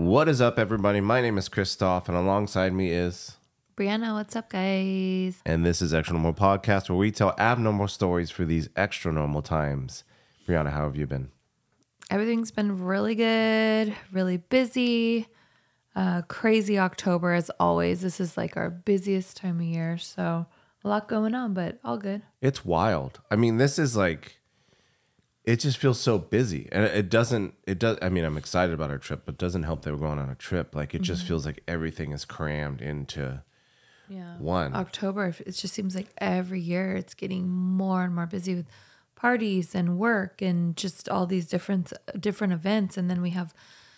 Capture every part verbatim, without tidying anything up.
What is up, everybody? My name is Christoph, and alongside me is Brianna. What's up, guys? And this is Extra Normal Podcast, where we tell abnormal stories for these extra normal times. Brianna, how have you been? Everything's been really good, really busy. Uh, crazy October as always. This is like our busiest time of year, so a lot going on, but all good. It's wild. I mean, this is like, it just feels so busy, and it doesn't. It does. I mean, I'm excited about our trip, but it doesn't help that we're going on a trip. Like, it just feels like everything is crammed into Yeah. one. October, it just seems like every year it's getting more and more busy with parties and work and just all these different different events, and then we have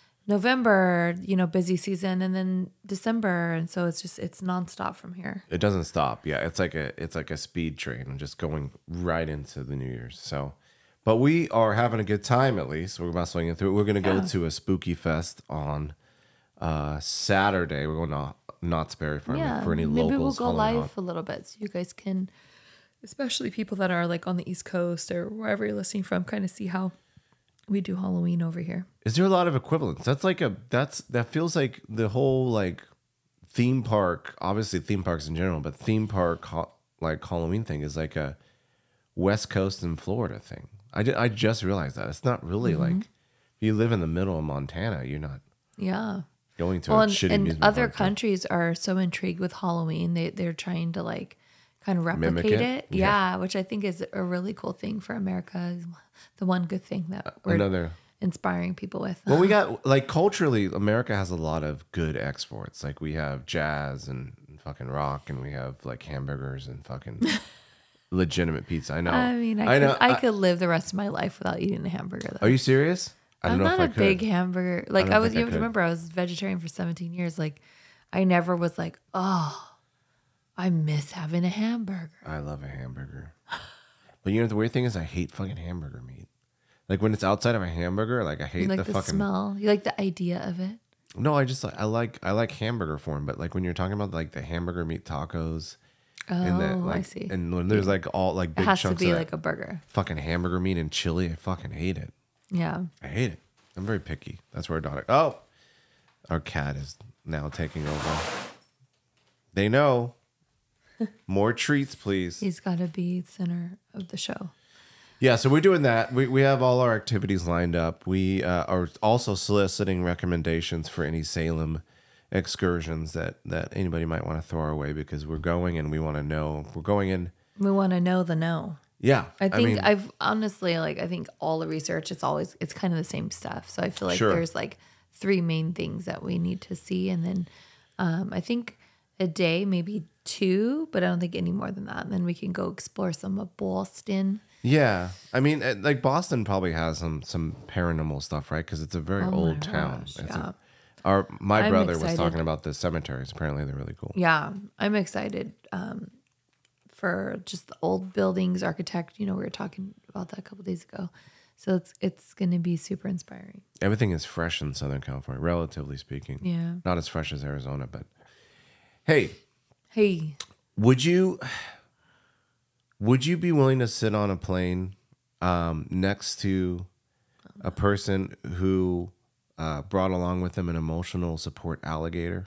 November, you know, busy season, and then December, and so it's just it's nonstop from here. It doesn't stop. Yeah, it's like a it's like a speed train, and just going right into the New Year's. So, but we are having a good time. At least we're about swinging through it. We're gonna go Yeah. to a spooky fest on uh, Saturday. We're going to Knott's Berry Farm Yeah, for any maybe locals. we'll go calling live out. a little bit so you guys can, especially people that are like on the East Coast or wherever you're listening from, kind of see how we do Halloween over here. Is there a lot of equivalence? That's like a that's that feels like the whole like theme park. Obviously, theme parks in general, but theme park ha- like Halloween thing is like a West Coast and Florida thing. I, ju- I just realized that it's not really Mm-hmm. like if you live in the middle of Montana, you're not Yeah. going to Well, a and, shitty and amusement other park. countries are so intrigued with Halloween. They they're trying to like kind of Mimic replicate it? it. Yeah. Yeah, which I think is a really cool thing for America. The one good thing that we're Another. inspiring people with. Well, we got like culturally, America has a lot of good exports. Like we have jazz and fucking rock, and we have like hamburgers and fucking legitimate pizza. I know. I mean, I, know. could, I, could live the rest of my life without eating a hamburger. Though. Are you serious? I I'm don't know not if I a could. big hamburger. Like don't I, was, think I you have to could. remember, I was vegetarian for seventeen years. Like I never was like, oh, I miss having a hamburger. I love a hamburger. But you know the weird thing is, I hate fucking hamburger meat. Like when it's outside of a hamburger, like I hate You like the, the, fucking. smell. You like the idea of it. No, I just like I like I like hamburger form, but like when you're talking about like the hamburger meat tacos, Oh, and that like I see. and when there's like all like It big has to chunks be of like that a burger. fucking hamburger meat and chili, I fucking hate it. Yeah. I hate it. I'm very picky. That's where daughter. Oh, our cat is now taking over. They know. More treats, please. He's got to be center of the show. Yeah, so we're doing that. We we have all our activities lined up. We uh, are also soliciting recommendations for any Salem excursions that that anybody might want to throw our way, because we're going and we want to know. We're going in. We want to know the no. Yeah, I think mean, I've honestly like I think all the research it's always it's kind of the same stuff. So I feel like Sure. there's like three main things that we need to see, and then um, I think a day, maybe two, but I don't think any more than that. And then we can go explore some of Boston. yeah. I mean, uh, like Boston probably has some some paranormal stuff, right? Because it's a very Oh my old town. gosh, It's yeah. a- our my I'm brother was excited. talking about the cemeteries. Apparently, they're really cool. Yeah, I'm excited um, for just the old buildings, architect. You know, we were talking about that a couple days ago. So it's it's going to be super inspiring. Everything is fresh in Southern California, relatively speaking. Yeah. Not as fresh as Arizona, but hey, Hey, would you would you be willing to sit on a plane um, next to a person who uh, brought along with them an emotional support alligator?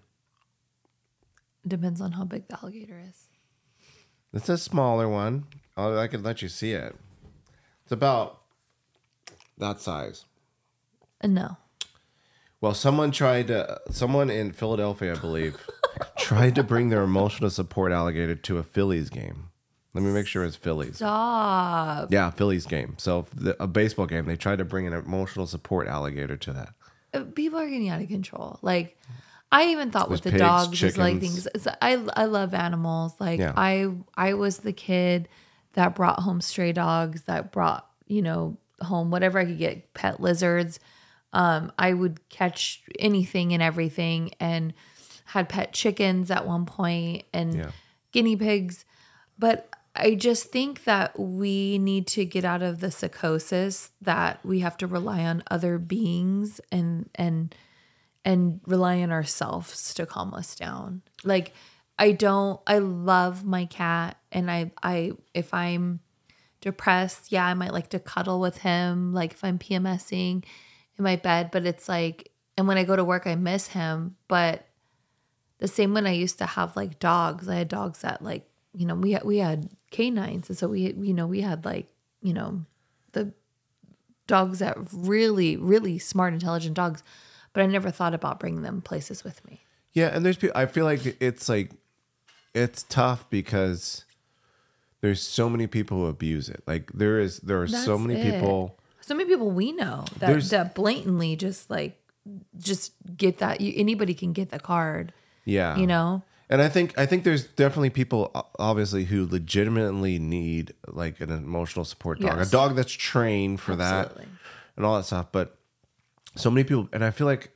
depends on how big the alligator is. It's a smaller one. I'll, I could let you see it. It's about that size. Uh, no. Well, someone tried to, someone in Philadelphia, I believe, tried to bring their emotional support alligator to a Phillies game. Let me make sure it's Phillies. Stop. Yeah, Phillies game. So the, a baseball game, they tried to bring an emotional support alligator to that. Uh, People are getting out of control. Like, I even thought with the pigs, dogs, is like chickens. things. It's, I I love animals. Like Yeah. I I was the kid that brought home stray dogs. That brought you know home whatever I could get. Pet lizards. Um, I would catch anything and everything, and had pet chickens at one point and Yeah. guinea pigs. But I just think that we need to get out of the psychosis that we have to rely on other beings and and and rely on ourselves to calm us down. Like I don't I love my cat, and I I if I'm depressed, yeah, I might like to cuddle with him, like if I'm PMSing in my bed, but it's like And when I go to work, I miss him. But the same when I used to have like dogs, I had dogs that like, you know, we had, we had canines. And so we, you know, we had like, you know, the dogs that really, really smart, intelligent dogs. But I never thought about bringing them places with me. Yeah. And there's people, I feel like it's like, it's tough because there's so many people who abuse it. Like there is, there are That's so many it. people. So many people we know that, There's- that blatantly just like, just get that. You, anybody can get the card, Yeah. you know? And I think I think there's definitely people o- obviously who legitimately need like an emotional support dog, Yes. a dog that's trained for Absolutely. that and all that stuff. But so many people, and I feel like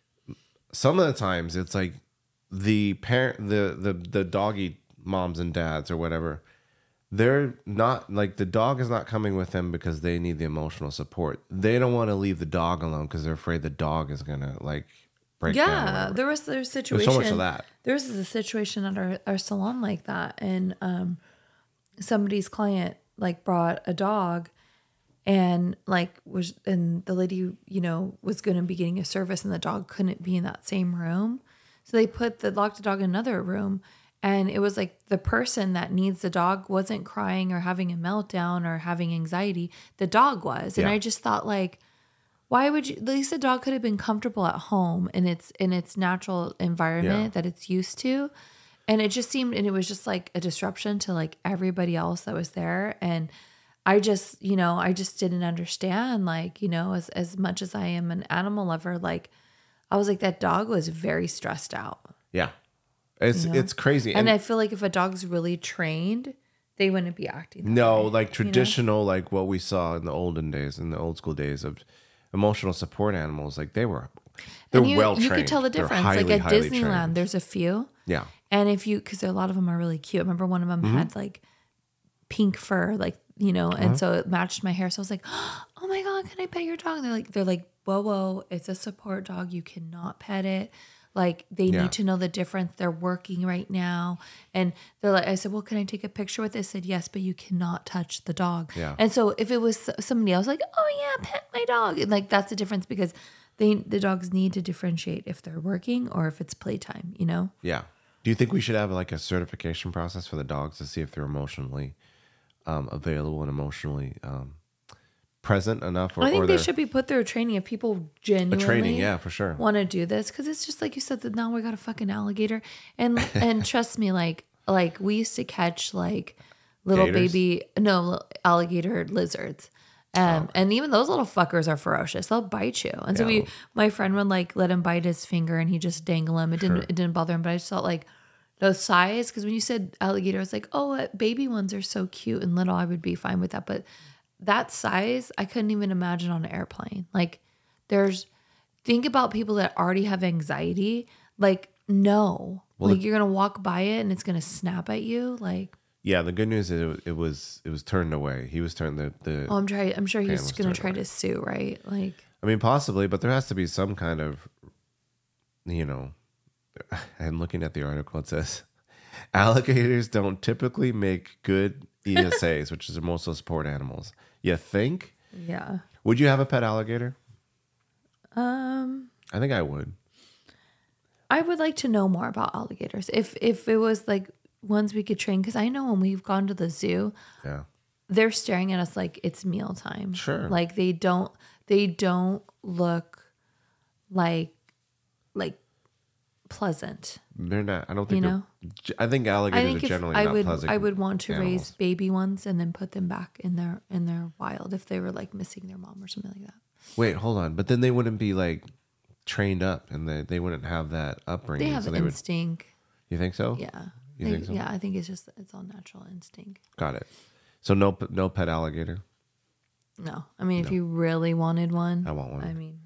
some of the times it's like the parent, the the the doggy moms and dads or whatever, they're not like the dog is not coming with them because they need the emotional support. They don't want to leave the dog alone because they're afraid the dog is gonna like break down. or Yeah, whatever. there was there's a situation. There's so much of that. There was a situation at our, our salon like that, and um, somebody's client like brought a dog, and like was and the lady you know was going to be getting a service, and the dog couldn't be in that same room, so they put the locked the dog in another room, and it was like the person that needs the dog wasn't crying or having a meltdown or having anxiety, the dog was, and Yeah. I just thought like. Why would you? At least the dog could have been comfortable at home in its in its natural environment Yeah. that it's used to, and it just seemed, and it was just like a disruption to like everybody else that was there, and I just, you know, I just didn't understand, like, you know, as as much as I am an animal lover, like, I was like that dog was very stressed out, Yeah, it's you know? it's crazy. and I feel like if a dog's really trained, they wouldn't be acting. That No, way, like you know? traditional, like what we saw in the olden days, in the old school days of emotional support animals, like they were, they're And you, well trained. you could tell the They're difference. highly, like at highly Disneyland, trained. there's a few. Yeah, And if you, because a lot of them are really cute. I remember one of them Mm-hmm. had like pink fur, like, you know, Uh-huh. and so it matched my hair. So I was like, oh my God, can I pet your dog? And they're like, they're like, whoa, whoa, it's a support dog. You cannot pet it. Like they Yeah. need to know the difference. They're working right now. And they're like, I said, well, can I take a picture with this? I said, yes, but you cannot touch the dog. Yeah. And so if it was somebody else, like, oh yeah, pet my dog. And like, that's the difference because they, the dogs need to differentiate if they're working or if it's playtime, you know? yeah. Do you think we should have like a certification process for the dogs to see if they're emotionally um, available and emotionally um, present enough? Or, I think or they they're- should be put through a training if people a genuinely training, yeah, for sure. want to do this because it's just like you said that now we got a fucking alligator and and trust me like like we used to catch like little Gators? baby no alligator lizards um and even those little fuckers are ferocious, they'll bite you, and so Yeah. we my friend would like let him bite his finger and he just dangle him. It didn't it didn't bother him, but I just felt like the size, because when you said alligator, I was like, oh, uh, baby ones are so cute and little, I would be fine with that, but that size, I couldn't even imagine on an airplane. Like, there's, think about people that already have anxiety. Like, no, Well, like it- you're gonna walk by it and it's gonna snap at you. Like, Yeah, the good news is it, wa- it was it was turned away. He was turned the the. oh, I'm trying. I'm sure he's Animals gonna turned try away. to sue, right? Like, I mean, possibly, but there has to be some kind of, you know. I'm looking at the article. It says alligators don't typically make good E S As, which is emotional support animals. You think? yeah. Would you have a pet alligator? Um, I think I would. I would like to know more about alligators. If if it was like ones we could train, because I know when we've gone to the zoo, Yeah. they're staring at us like it's mealtime. Sure. Like they don't they don't look like like pleasant. They're not. I don't think. You they're- know? I think I alligators think are if generally I not would pleasant. I would want to animals. raise baby ones and then put them back in their in their wild if they were like missing their mom or something like that. Wait, hold on. But then they wouldn't be like trained up, and they they wouldn't have that upbringing. They have so they would. instinct. You think so? Yeah. You They- think so? Yeah, I think it's just it's all natural instinct. Got it. So no no pet alligator. No. I mean if you really wanted one. I want one. I mean,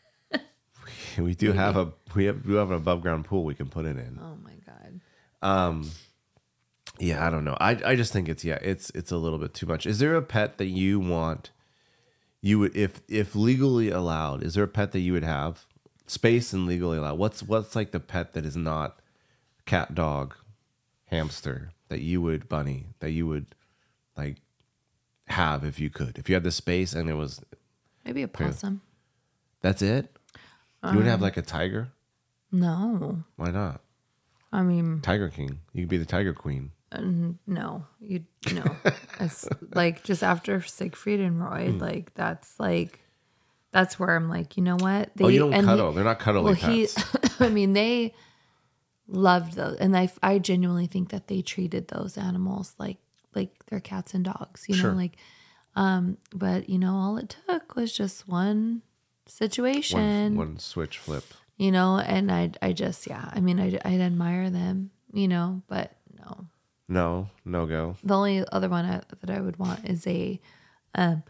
We do have a we have we have an above ground pool we can put it in. oh my God. Um, yeah, I don't know. I I just think it's yeah, it's it's a little bit too much. Is there a pet that you want? You would if if legally allowed. Is there a pet that you would have? Space and legally allowed. What's what's like the pet that is not cat, dog, hamster that you would bunny that you would like have if you could if you had the space and it was Maybe a possum. that's it. You wouldn't have like a tiger? No. Why not? I mean, Tiger King. You could be the Tiger Queen. uh, no. You no. It's like just after Siegfried and Roy, Hmm. like that's like that's where I'm like, you know what? They Oh, you don't and cuddle. he- They're not cuddly well, pets. he I mean, they loved those, and I I genuinely think that they treated those animals like like their cats and dogs, you know, Sure. like um but you know, all it took was just one situation. one, one switch flip. You know, and I I just yeah, I mean I I'd admire them, you know, but no. No, no go. The only other one I, that I would want is a um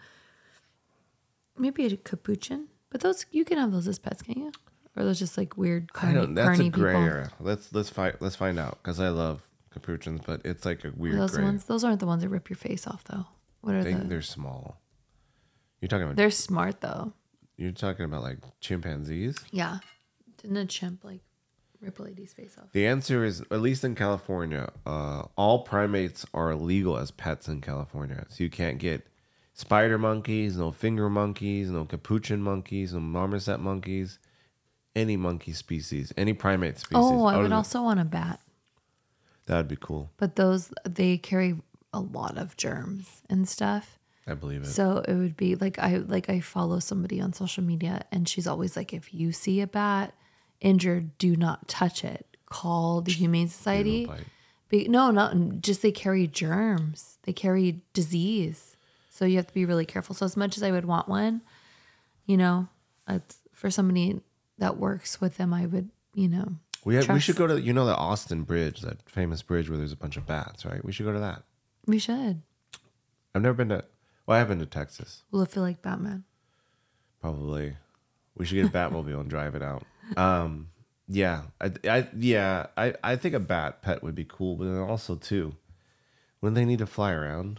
maybe a capuchin, but those you can have those as pets, can't you? Or those just like weird I carny, don't. That's a carny gray people. area. Let's let's fight. Let's find out because I love capuchins, but it's like a weird Those gray. ones, those aren't the ones that rip your face off, though. What are They, the? they're small. You're talking about. They're smart though. You're talking about like chimpanzees. Yeah, didn't a chimp like rip a lady's face off? The answer is, at least in California, uh, all primates are illegal as pets in California. So you can't get spider monkeys, no finger monkeys, no capuchin monkeys, no marmoset monkeys, any monkey species, any primate species. Oh, I Other would than- also want a bat, That'd be cool. but those they carry a lot of germs and stuff. I believe it. So it would be like I like I follow somebody on social media, and she's always like, if you see a bat injured, do not touch it. Call the Humane Society. bite. Be, no, not just they carry germs. They carry disease. So you have to be really careful. So as much as I would want one, you know, it's, for somebody that works with them, I would, you know, We have, we trust- should go to, you know, the Austin Bridge, that famous bridge where there's a bunch of bats, right? We should go to that. We should. I've never been to, well, I have been to Texas. Will it feel like Batman? Probably. We should get a Batmobile and drive it out. Um, yeah, I, I, yeah, I, I think a bat pet would be cool, but then also too, when they need to fly around.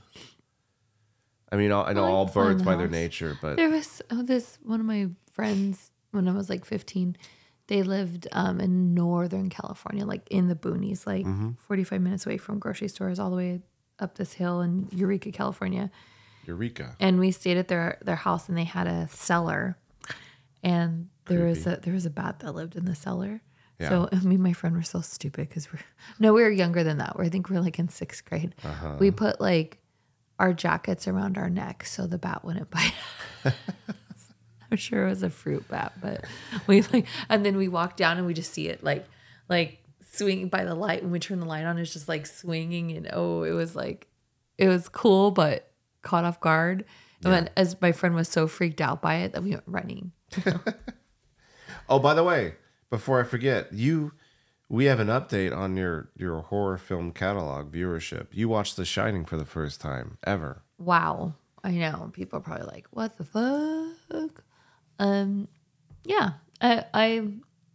I mean, all- I know I all can fly in birds the by their house. nature, but There was oh, this one of my friends when I was like fifteen. They lived um, in Northern California, like in the boonies, like forty-five minutes away from grocery stores, all the way up this hill in Eureka, California. Eureka. And we stayed at their their house, and they had a cellar, and there was a there was a bat that lived in the cellar. Yeah. So me and my friend were so stupid because we're no, we were younger than that. We're, I think we we're like in sixth grade. We put like our jackets around our neck so the bat wouldn't bite. I'm sure it was a fruit bat, but we like, and then we walked down and we just see it like like swinging by the light. When we turn the light on, it's just like swinging, and oh, it was like it was cool, but caught off guard. And then, as my friend was so freaked out by it that we went running. Oh, by the way, before I forget, you, we have an update on your, your horror film catalog viewership. You watched The Shining for the first time ever. Wow, I know people are probably like, "What the fuck?" Um, yeah, I I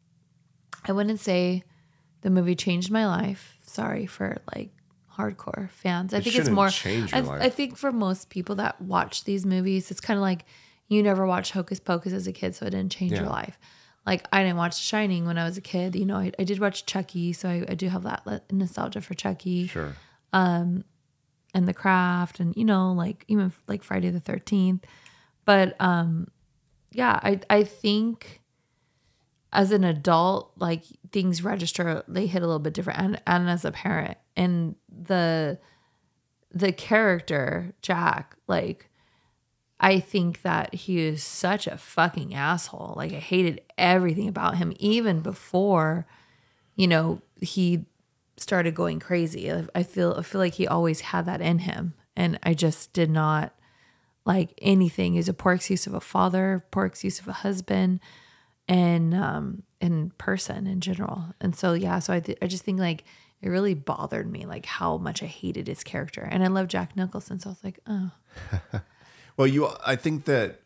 I wouldn't say the movie changed my life. Sorry for like hardcore fans. I It think it's shouldn't more. change I, your life. I think for most people that watch these movies, it's kind of like you never watched Hocus Pocus as a kid, so it didn't change your Yeah. life. Like I didn't watch Shining when I was a kid. You know, I, I did watch Chucky, so I, I do have that le- nostalgia for Chucky Sure. and The Craft, and you know, like even like Friday the thirteenth. But um, yeah, I I think as an adult, like things register, they hit a little bit different, and and as a parent, and the the character Jack, like I think that he is such a fucking asshole. Like I hated everything about him, even before, you know, he started going crazy. I I feel I feel like he always had that in him, and I just did not like anything. He's a poor excuse of a father, poor excuse of a husband, and um, in person in general. And so yeah, so I th- I just think like it really bothered me like how much I hated his character, and I love Jack Nicholson, so I was like, oh, Well, you, I think that,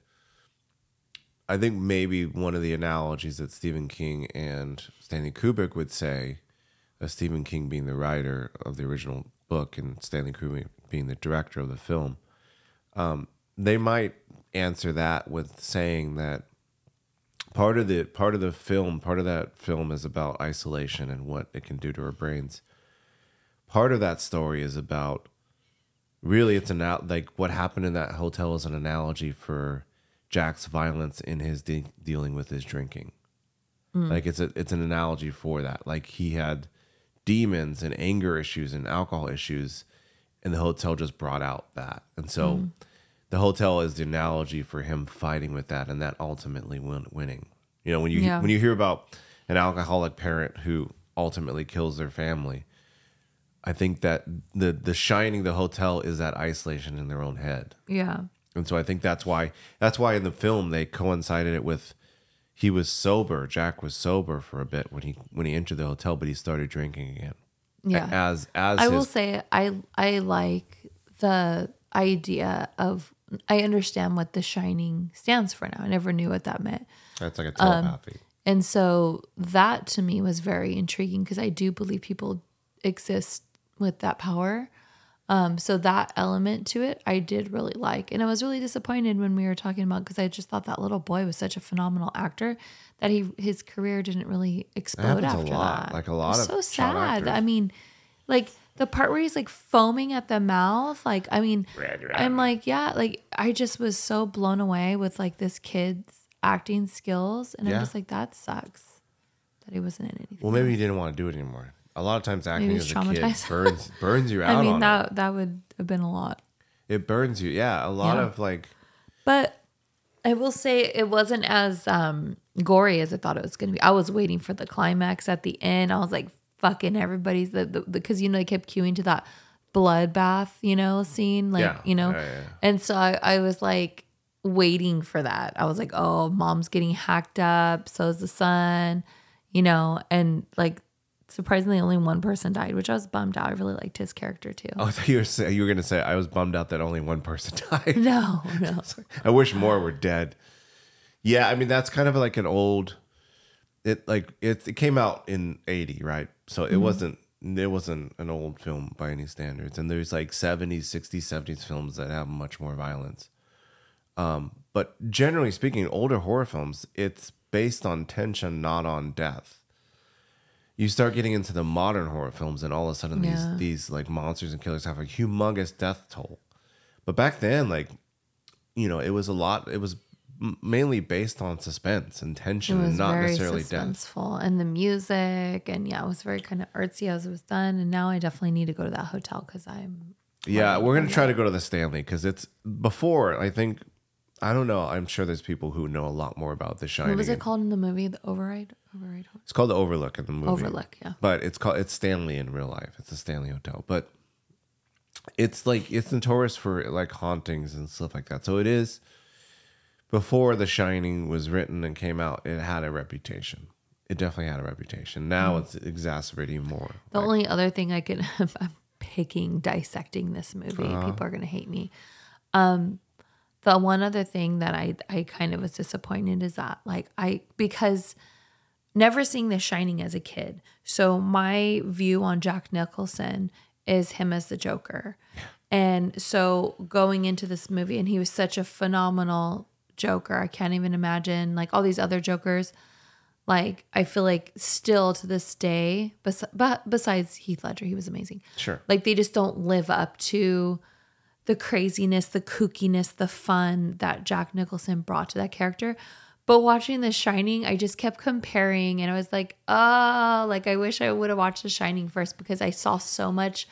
I think maybe one of the analogies that Stephen King and Stanley Kubrick would say, uh, Stephen King being the writer of the original book and Stanley Kubrick being the director of the film, um, they might answer that with saying that part of the part of the film, part of that film is about isolation and what it can do to our brains. Part of that story is about, really, it's an out like what happened in that hotel is an analogy for Jack's violence in his de- dealing with his drinking. Like it's a it's an analogy for that. Like he had demons and anger issues and alcohol issues, and the hotel just brought out that. And so mm. the hotel is the analogy for him fighting with that, and that ultimately win, winning. You know, when you yeah. when you hear about an alcoholic parent who ultimately kills their family, I think that the the shining the hotel is that isolation in their own head. Yeah. And so I think that's why that's why in the film they coincided it with he was sober. Jack was sober for a bit when he when he entered the hotel, but he started drinking again. Yeah. As as I his, will say I I like the idea of I understand what The Shining stands for now. I never knew what that meant. That's like a telepathy. Um, and so that to me was very intriguing because I do believe people exist with that power. Um, so that element to it, I did really like. And I was really disappointed when we were talking about, because I just thought that little boy was such a phenomenal actor that he his career didn't really explode after a lot. that. Like a lot of so sad. actors. I mean, like the part where he's like foaming at the mouth, like, I mean, I'm like, yeah, like I just was so blown away with like this kid's acting skills. And yeah. I'm just like, that sucks that he wasn't in anything. Well, maybe else. he didn't want to do it anymore. A lot of times acting as a kid burns burns you out. I mean, on that it. that would have been a lot. It burns you, yeah. A lot yeah. of like. But I will say it wasn't as um, gory as I thought it was going to be. I was waiting for the climax at the end. I was like, "Fucking everybody's the because you know they kept queuing to that bloodbath, you know, scene, like yeah. you know, yeah, yeah. and so I, I was like waiting for that. I was like, "Oh, mom's getting hacked up. So is the son," you know, and like. Surprisingly, only one person died, which I was bummed out. I really liked his character too. Oh, I thought you were say, you were gonna say I was bummed out that only one person died. No, no. I wish more were dead. Yeah, I mean that's kind of like an old. It like it, it came out in eighty, right? So it mm-hmm. wasn't it wasn't an old film by any standards. And there's like seventies, sixties, seventies films that have much more violence. Um, but generally speaking, older horror films, it's based on tension, not on death. You start getting into the modern horror films, and all of a sudden, yeah. these these like monsters and killers have a humongous death toll. But back then, like, you know, it was a lot. It was mainly based on suspense and tension, and not necessarily death. And the music, and yeah, it was very kind of artsy as it was done. And now I definitely need to go to that hotel because I'm. Yeah, we're gonna try to go to the Stanley because it's before. I think I don't know. I'm sure there's people who know a lot more about The Shining. What was it called in the movie? The Override? Override? It's called The Overlook in the movie. Overlook, yeah. But it's called it's Stanley in real life. It's a Stanley Hotel. But it's like it's notorious for like hauntings and stuff like that. So it is before The Shining was written and came out, it had a reputation. It definitely had a reputation. Now mm. it's exacerbating more. The like, only other thing I could I'm picking, dissecting this movie. Uh-huh. People are gonna hate me. Um The one other thing that I I kind of was disappointed is that like I because never seeing The Shining as a kid, so my view on Jack Nicholson is him as the Joker, yeah. and so going into this movie, and he was such a phenomenal Joker. I can't even imagine like all these other Jokers. Like I feel like still to this day, bes- but besides Heath Ledger, he was amazing. Sure, like they just don't live up to the craziness, the kookiness, the fun that Jack Nicholson brought to that character. But watching The Shining, I just kept comparing and I was like, oh, like I wish I would have watched The Shining first because I saw so much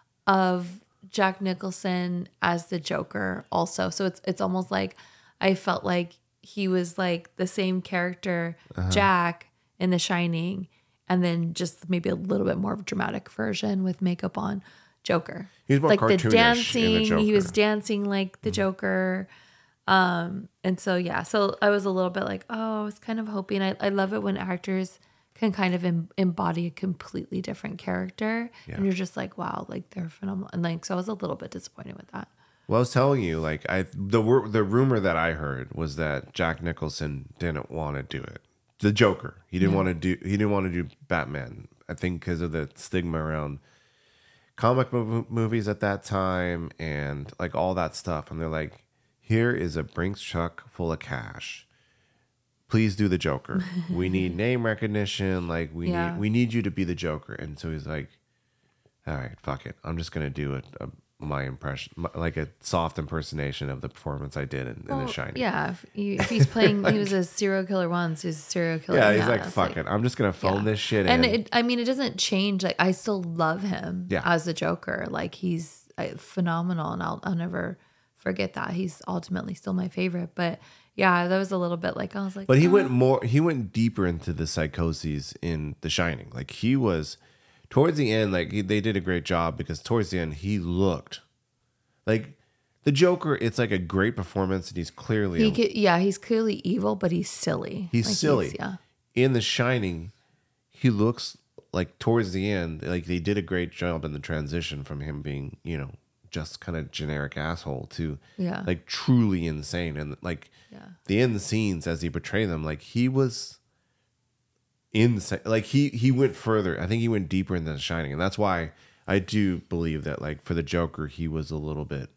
of Jack Nicholson as the Joker also. So it's it's almost like I felt like he was like the same character, uh-huh. Jack, in The Shining, and then just maybe a little bit more of a dramatic version with makeup on. Joker. He was more like the cartoonish dancing. in the Joker. He was dancing like the mm-hmm. Joker. Um, and so, yeah, so I was a little bit like, oh, I was kind of hoping. I, I love it when actors can kind of em- embody a completely different character. Yeah. And you're just like, wow, like they're phenomenal. And like, so I was a little bit disappointed with that. Well, I was telling you, like, I the the rumor that I heard was that Jack Nicholson didn't want to do it. The Joker. He didn't yeah. want to do. He didn't want to do Batman. I think because of the stigma around comic mov- movies at that time and like all that stuff. And they're like, here is a Brinks truck full of cash. Please do the Joker. We need name recognition. Like we yeah. need we need you to be the Joker. And so he's like, all right, fuck it. I'm just gonna do it. A, my impression, my, like a soft impersonation of the performance I did in, in Well, The Shining. yeah, if, he, if he's playing, he was a serial killer once. He's a serial killer. Yeah, he's now. like, It's fuck it. I'm just gonna phone yeah. this shit And in. it, I mean, it doesn't change. Like, I still love him Yeah. as the Joker. Like, he's uh, phenomenal, and I'll I'll never forget that. He's ultimately still my favorite. But yeah, that was a little bit like I was like, But he oh. went more. He went deeper into the psychoses in The Shining. Like he was towards the end. Like he, they did a great job because towards the end he looked like the Joker. It's like a great performance, and he's clearly He a, could, yeah, he's clearly evil, but he's silly. he's Like, silly. yeah, In The Shining, he looks like towards the end. Like they did a great job in the transition from him being, you know, just kind of generic asshole to Yeah. like truly insane. And like yeah, the end scenes as he portrayed them, like he was insane. Like he he went further. I think he went deeper into The Shining, and that's why I do believe that like for the Joker, he was a little bit.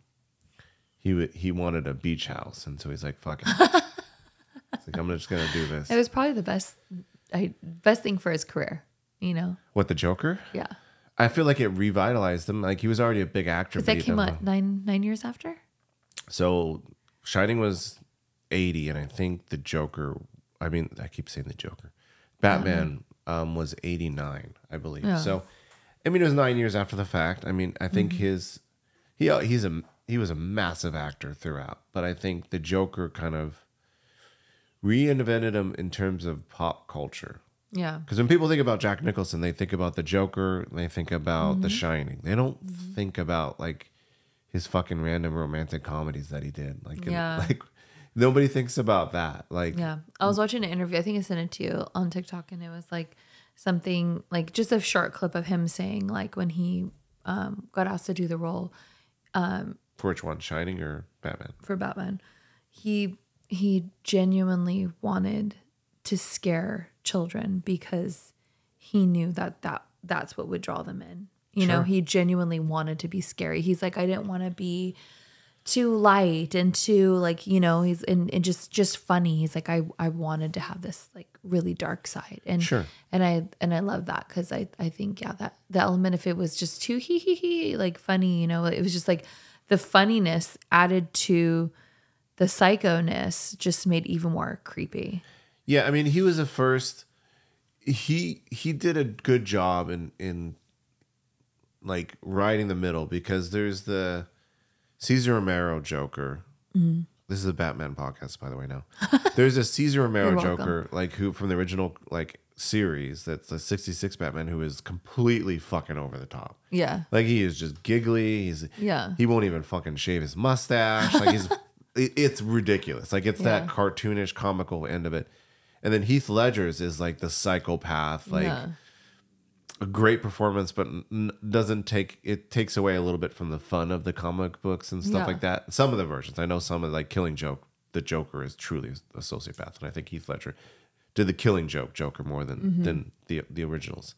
He w- he wanted a beach house, and so he's like, "Fuck it." It's like, I'm just gonna do this. it was probably the best, I, best thing for his career. You know, What, the Joker? yeah. I feel like it revitalized him. Like he was already a big actor. Because but that he came didn't out nine nine years after. So Shining was eighty, and I think the Joker, I mean, I keep saying the Joker. Batman um, was eighty-nine, I believe. Yeah. So, I mean, it was nine years after the fact. I mean, I think his, he he's a he was a massive actor throughout, but I think the Joker kind of reinvented him in terms of pop culture. Yeah, Because when people think about Jack Nicholson, they think about the Joker, they think about The Shining. They don't think about like his fucking random romantic comedies that he did. Like, and, Yeah. like nobody thinks about that. Like, yeah. I was watching an interview. I think I sent it to you on TikTok, and it was like something like just a short clip of him saying like when he um, got asked to do the role for which one, Shining or Batman? for Batman, he he genuinely wanted to scare children because he knew that, that that's what would draw them in. You know, Sure. he genuinely wanted to be scary. He's like, I didn't want to be too light and too like, you know, he's and, and just just funny. He's like, I I wanted to have this like really dark side. And Sure. and I and I love that because I I think yeah that the element if it was just too hee hee hee like funny, you know, it was just like the funniness added to the psychoness just made even more creepy. Yeah, I mean, he was the first. He he did a good job in in like riding the middle because there's the Cesar Romero Joker. Mm-hmm. This is a Batman podcast, by the way. Now there's a Cesar Romero You're welcome. Joker, like who from the original like series. That's the sixty-six Batman, who is completely fucking over the top. Yeah. Like he is just giggly. He's Yeah. He won't even fucking shave his mustache. Like he's it- it's ridiculous. Like it's that Yeah. cartoonish, comical end of it. And then Heath Ledger's is like the psychopath, like Yeah. a great performance, but n- doesn't take it takes away a little bit from the fun of the comic books and stuff Yeah. like that. Some of the versions, I know some of like Killing Joke, the Joker is truly a sociopath, and I think Heath Ledger did the Killing Joke Joker more than Mm-hmm. than the the originals.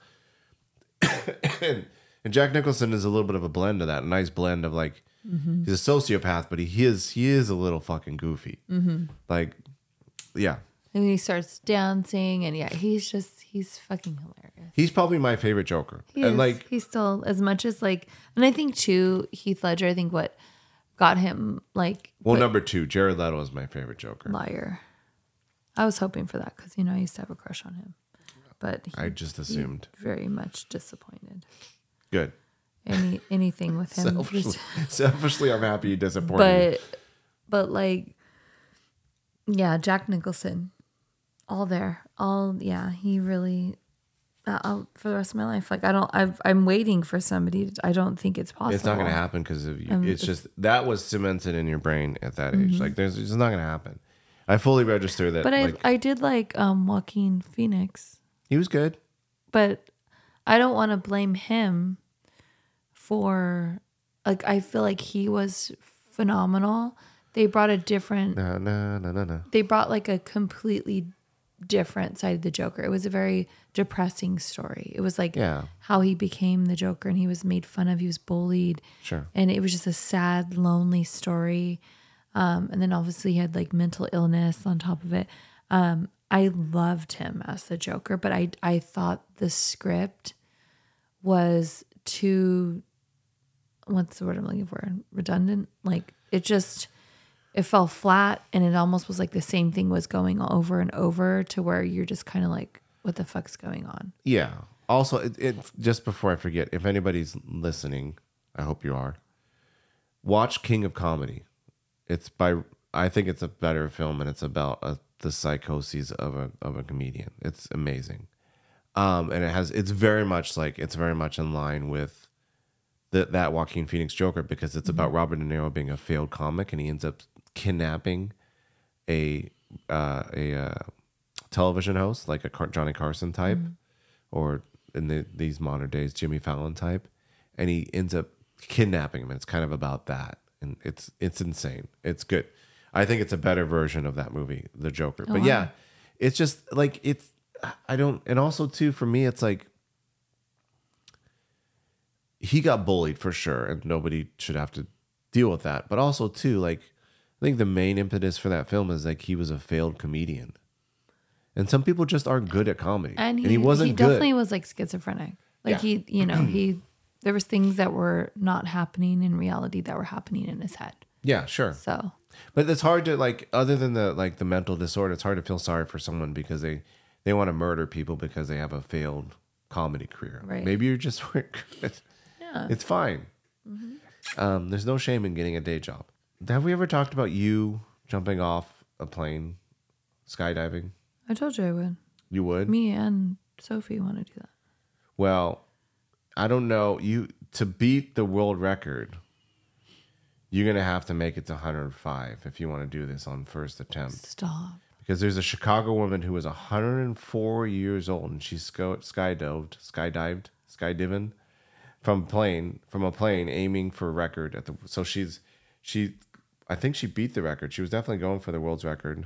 and, and Jack Nicholson is a little bit of a blend of that, a nice blend of like Mm-hmm. he's a sociopath, but he is he is a little fucking goofy. Mm-hmm. Like, yeah. And he starts dancing, and yeah, he's just he's fucking hilarious. He's probably my favorite Joker. He and is. like, he's still as much as like, and I think too Heath Ledger. I think what got him like well, put- number two, Jared Leto is my favorite Joker. liar. I was hoping for that because you know I used to have a crush on him, but he, I just he assumed. very much disappointed. Good. Any anything with him, Selfishly, just- selfishly, I'm happy you disappointed. but but like yeah, Jack Nicholson, all there, all yeah. He really. Uh, I'll, for the rest of my life, like I don't, I've, I'm waiting for somebody. To, I don't think it's possible. It's not going to happen because of you. Um, it's it's- just that was cemented in your brain at that age. Mm-hmm. Like, there's it's not going to happen. I fully register that. But I, like, I did like um, Joaquin Phoenix, he was good. but I don't want to blame him for, like, I feel like he was phenomenal. They brought a different, No, no, no, no, no. they brought like a completely different side of the Joker. It was a very depressing story. It was like Yeah. how he became the Joker, and he was made fun of. He was bullied. Sure. And it was just a sad, lonely story. Um, and then obviously he had like mental illness on top of it. Um, I loved him as the Joker, but I I thought the script was too what's the word I'm looking for? Redundant. Like it just, it fell flat, and it almost was like the same thing was going over and over to where you're just kind of like, what the fuck's going on? Yeah. Also, it, it just before I forget, if anybody's listening, I hope you are. Watch King of Comedy. It's by I think it's a better film, and it's about a, the psychoses of a of a comedian. It's amazing, um, and it has it's very much like it's very much in line with the, that Joaquin Phoenix Joker, because it's mm-hmm. about Robert De Niro being a failed comic, and he ends up kidnapping a uh, a uh, television host, like a Car- Johnny Carson type, mm-hmm. or in the, these modern days Jimmy Fallon type, and he ends up kidnapping him. And it's kind of about that, and it's it's insane. It's good. I think it's a better version of that movie, The Joker. Oh, but wow. yeah, it's just like it's. I don't, and also too for me, it's like he got bullied for sure, and nobody should have to deal with that. But also too, like I think the main impetus for that film is like he was a failed comedian, and some people just aren't good at comedy, And he, and he wasn't. He good. definitely was like schizophrenic. Like Yeah. he, you know, he. There was things that were not happening in reality that were happening in his head. Yeah, sure. So, but it's hard to like, other than the like the mental disorder, it's hard to feel sorry for someone because they they want to murder people because they have a failed comedy career. Right. Maybe you're just weren't good. yeah, It's fine. Mm-hmm. Um, there's no shame in getting a day job. Have we ever talked about you jumping off a plane, skydiving? I told you I would. You would? Me and Sophie want to do that. Well, I don't know. You to beat the world record, you're gonna have to make it to one hundred five if you want to do this on first attempt. Stop. Because there's a Chicago woman who was one hundred four years old, and she sky- skydived, skydived, skydiving from plane from a plane, aiming for a record at the. So she's she, I think she beat the record. She was definitely going for the world's record.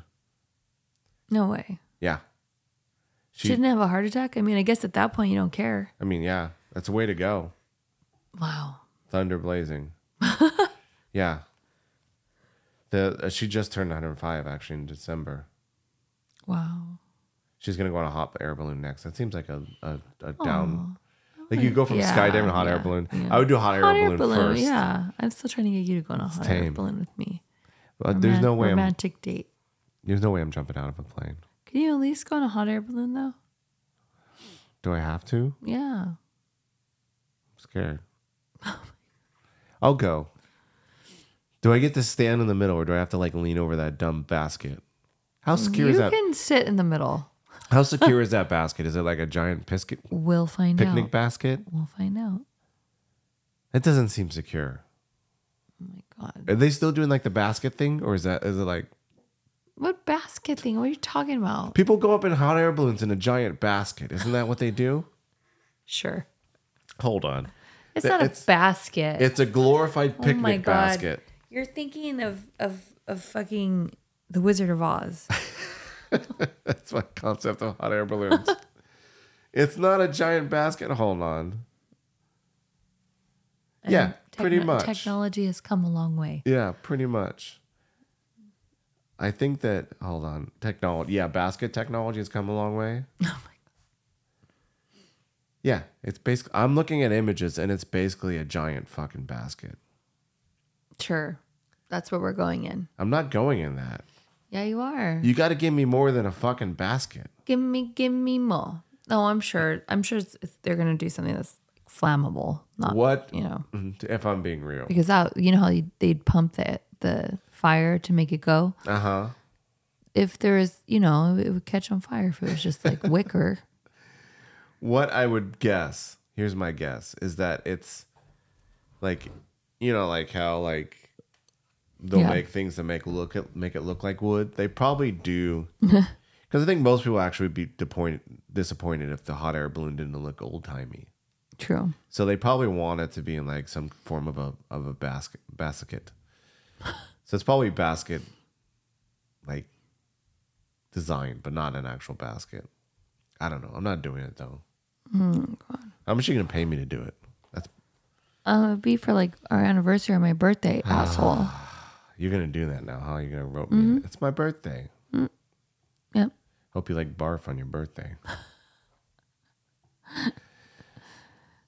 No way. Yeah. She, she didn't have a heart attack? I mean, I guess at that point you don't care. I mean, yeah, that's a way to go. Wow. Thunder blazing. Yeah. The uh, she just turned one hundred five actually in December. Wow. She's gonna go on a hot air balloon next. That seems like a a, a down. Aww. Like you go from Yeah, skydiving to hot yeah, air balloon. yeah. I would do a hot, Hot air, air balloon, balloon, first. yeah. I'm still trying to get you to go on a hot air tame. balloon with me. But there's no way. I'm, Romantic date. there's no way I'm jumping out of a plane. Can you at least go on a hot air balloon though? Do I have to? Yeah. I'm scared. I'll go. Do I get to stand in the middle, or do I have to like lean over that dumb basket? How secure you is that? can sit in the middle. How secure is that basket? Is it like a giant pisket, We'll find picnic out. basket? We'll find out. It doesn't seem secure. Oh my God. Are they still doing like the basket thing, or is that is it like What basket thing? What are you talking about? people go up in hot air balloons in a giant basket? Isn't that what they do? Sure. Hold on. It's Th- not it's- a basket. It's a glorified Oh my picnic God. basket. You're thinking of, of, of fucking The Wizard of Oz. That's my concept of hot air balloons. It's not a giant basket. Hold on. And Yeah, pretty techno- much. Technology has come a long way. Yeah, pretty much. I think that, hold on, technology. Yeah, basket technology has come a long way. Oh my God. Yeah, it's basically, I'm looking at images and it's basically a giant fucking basket. Sure. That's what we're going in. I'm not going in that. Yeah, you are. You got to give me more than a fucking basket. Give me, give me more. No, I'm sure. I'm sure it's, it's, they're gonna do something that's like flammable. Not What? you know, If I'm being real. because that you know how you, they'd pump the the fire to make it go. Uh huh. If there is, you know, it would catch on fire if it was just like wicker. What I would guess, here's my guess, is that it's like, you know, like how like they'll Yeah. make things that make look it make it look like wood. They probably do, because I think most people actually would be disappointed disappointed if the hot air balloon didn't look old timey. True. So they probably want it to be in like some form of a of a basket basket. So it's probably basket like design, but not an actual basket. I don't know. I'm not doing it though. Oh God. How much are you gonna pay me to do it? That's Uh, it'd be for like our anniversary or my birthday, asshole. you're gonna do that now, huh? You're gonna rope me. in. It's my birthday. Yep. Hope you like barf on your birthday.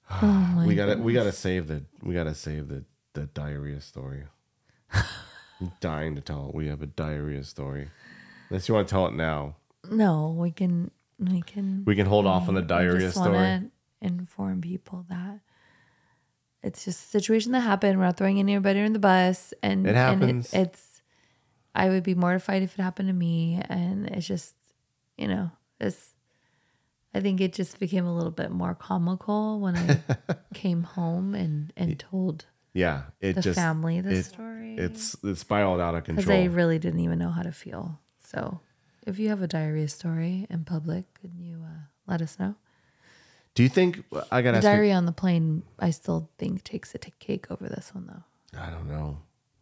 Oh my we gotta we goodness. gotta save the we gotta save the the diarrhea story. I'm dying to tell it. We have a diarrhea story. Unless you want to tell it now. No, we can we can We can hold off on the diarrhea I just story. want to inform people that it's just a situation that happened. We're not throwing anybody in the bus, and It happens. And it, it's I would be mortified if it happened to me, and it's just you know it's. I think it just became a little bit more comical when I came home and and told Yeah, it the just family the it, story. It's it spiraled out of Because control. I really didn't even know how to feel. So if you have a diarrhea story in public, could you uh, let us know? Do you think I gotta The ask diarrhea on the plane, I still think takes a t- cake over this one, though. you? I don't know.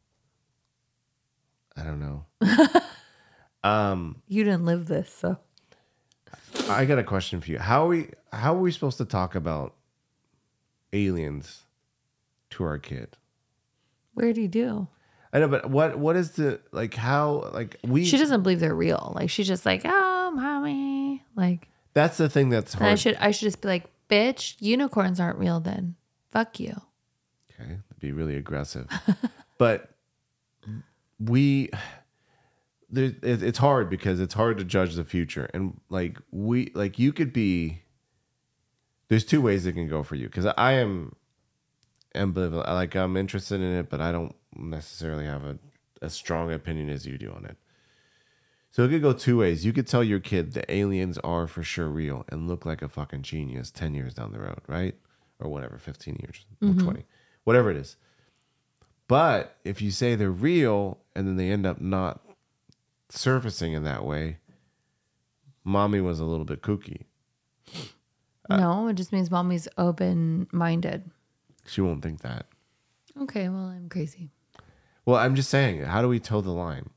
I don't know. um, You didn't live this, so. I got a question for you. How are we how are we supposed to talk about aliens to our kid? Where do you do? I know, but what what is the like how like we She doesn't believe they're real. Like, she's just like, oh, mommy. Like, that's the thing that's and I hard. should I should just be like, bitch, unicorns aren't real then. Fuck you. Okay, that'd be really aggressive. But we there it, it's hard because it's hard to judge the future, and like we like you could be there's two ways it can go for you, because I am ambivalent. Like, I'm interested in it, but I don't necessarily have a, a strong opinion as you do on it. So it could go two ways. You could tell your kid the aliens are for sure real and look like a fucking genius ten years down the road, right? Or whatever, fifteen years, or twenty, whatever it is. But if you say they're real and then they end up not surfacing in that way, mommy was a little bit kooky. No, it just means mommy's open minded. She won't think that. Okay, well, I'm crazy. Well, I'm just saying, how do we toe the line?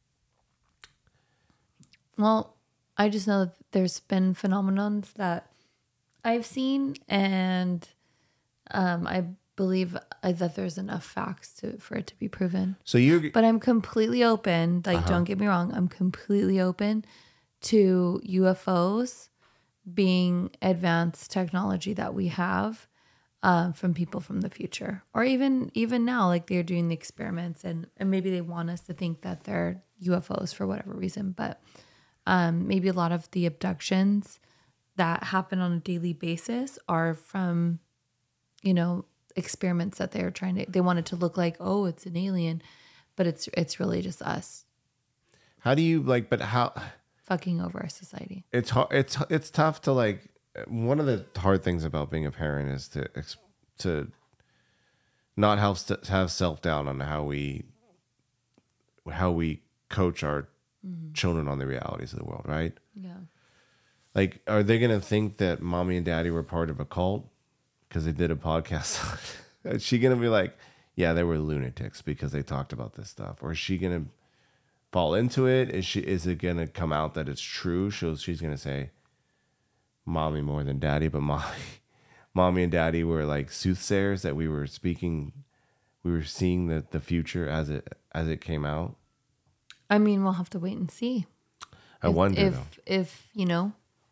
Well, I just know that there's been phenomenons that I've seen, and um, I believe uh, that there's enough facts to for it to be proven. So you're But I'm completely open. Like, Uh-huh. don't get me wrong. I'm completely open to U F Os being advanced technology that we have um, from people from the future, or even even now, like they're doing the experiments, and and maybe they want us to think that they're U F Os for whatever reason, but um, maybe a lot of the abductions that happen on a daily basis are from, you know, experiments that they're trying to. They want it to look like, oh, it's an alien, but it's it's really just us how do you like? But how? fucking over our society. It's hard. It's it's tough to like. One of the hard things about being a parent is to ex- to not have st- have self doubt on how we how we coach our children on the realities of the world, right? Yeah. Like, are they gonna think that mommy and daddy were part of a cult because they did a podcast? Is she gonna be like, yeah, they were lunatics because they talked about this stuff, or is she gonna fall into it? Is she? Is it gonna come out that it's true? So she's gonna say, "Mommy more than daddy," but mommy, mommy and daddy were like soothsayers that we were speaking, we were seeing the the future as it as it came out. I mean, we'll have to wait and see. I if, wonder if though. if you know